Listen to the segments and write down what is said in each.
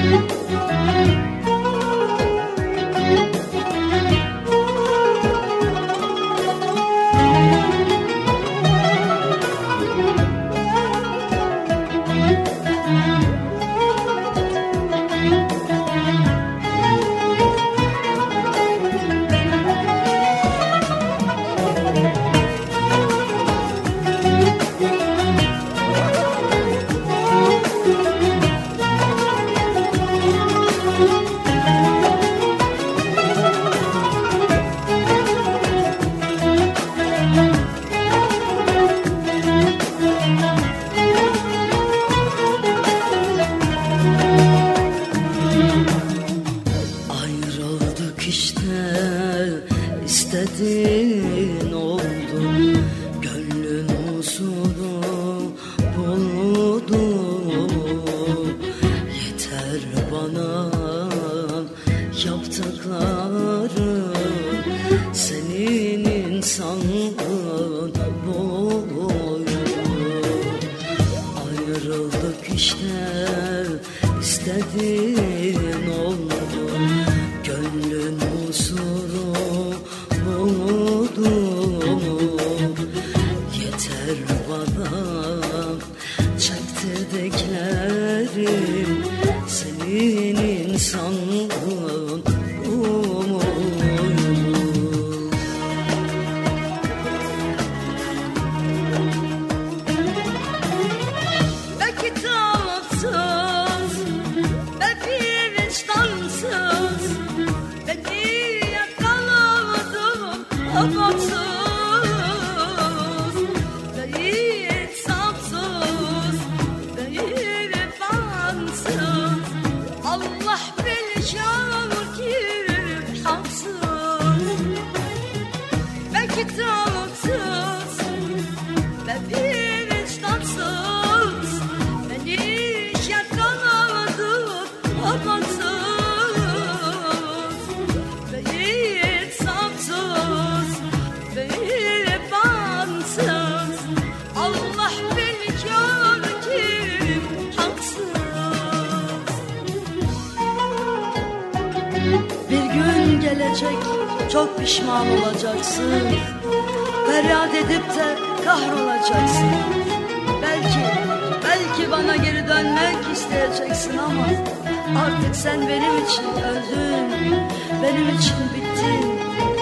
istediğin oldu, gönlün huzuru buldu. Yeter bana yaptıkların, senin insanlığın buydu. Ayrıldık işte, istediğin oldu, gönlün huzuru buldu. Yeter bana çektirdiklerim, senin insanlığın umuydu. Ve kitapsız, ve vicdansız, beni yakaladım amansız, ve insafsız, ve irfansız. Allah biliyor ki haksız. Ve kitapsız, ve vicdansız, beni yakaladım amansız, ve insafsız, ve irfansız. Allah biliyor ki haksız. Bir gün gelecek, çok pişman olacaksın, feryat edip de kahrolacaksın. Belki bana geri dönmek isteyeceksin ama artık sen benim için öldün, benim için bittin.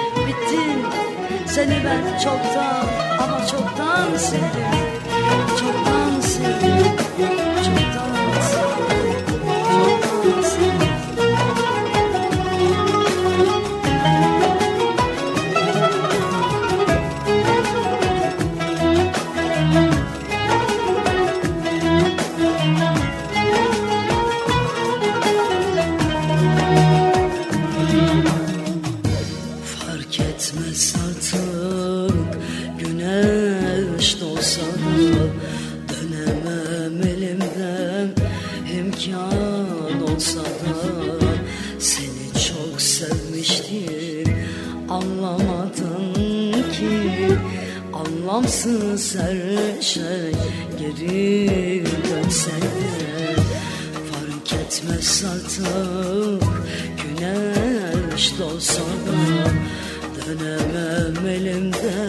Seni ben çoktan ama çoktan sevdim, çoktan sevdim, çoktan sevdim, çoktan sevdim. Fark etmez artık güneş doğsa da, dönemem elimden imkan olsa da. Seni çok sevmiştim, anlamadın ki, anlamsız her şey geri dönse de. Fark etmez artık güneş doğsa da, dönemem elimde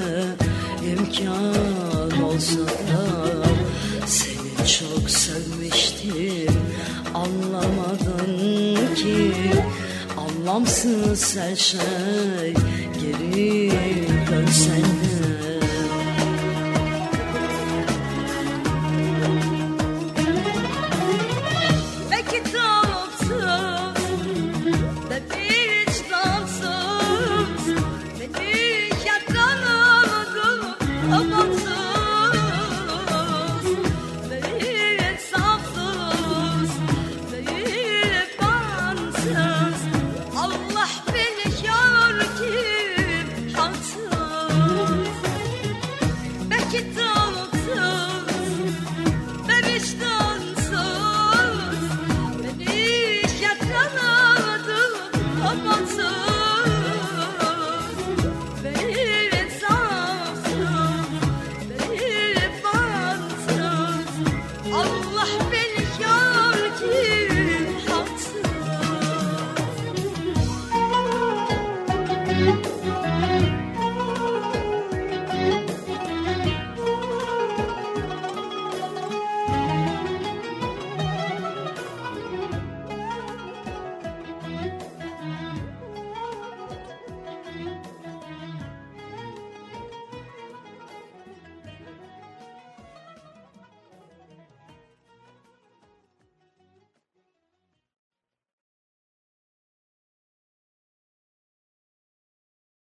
imkan olsa da. Seni çok sevmiştim, anlamadın ki, anlamsız her şey geri dönse de. Ve kitapsız, ve vicdansız, beni yakaladım amansız, ve insafsız, ve irfansız. Allah biliyor ki haksız. Ve kitapsız, ve vicdansız, beni yakaladım amansız, ve insafsız, ve irfansız. Allah